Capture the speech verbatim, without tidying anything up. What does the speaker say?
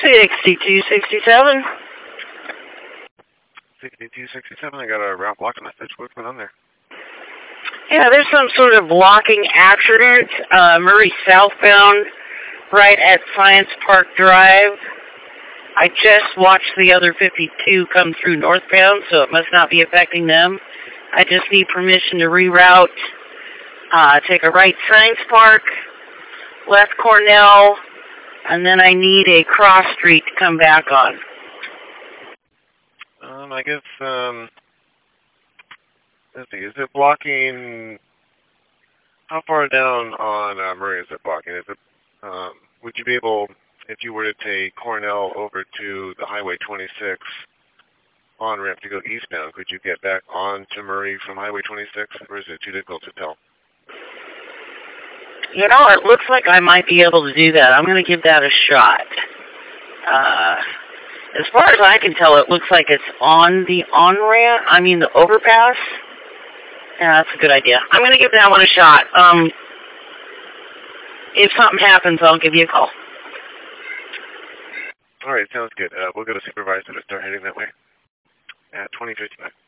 sixty-two sixty-seven. sixty-two sixty-seven, I got a route block message. What's going on there? Yeah, there's some sort of blocking accident, uh, Murray southbound, right at Science Park Drive. I just watched the other fifty-two come through northbound, so it must not be affecting them. I just need permission to reroute, uh, take a right Science Park, left Cornell, and then I need a cross street to come back on. Um, I guess, um, let's see, is it blocking, how far down on uh, Murray is it blocking? Is it, um, would you be able, if you were to take Cornell over to the Highway twenty-six on-ramp to go eastbound, could you get back on to Murray from Highway twenty-six, or is it too difficult to tell? You know, it looks like I might be able to do that. I'm going to give that a shot. Uh, as far as I can tell, it looks like it's on the on-ramp, I mean the overpass. Yeah, that's a good idea. I'm going to give that one a shot. Um, if something happens, I'll give you a call. All right, sounds good. Uh, we'll go to supervisor to start heading that way at twenty fifty-five.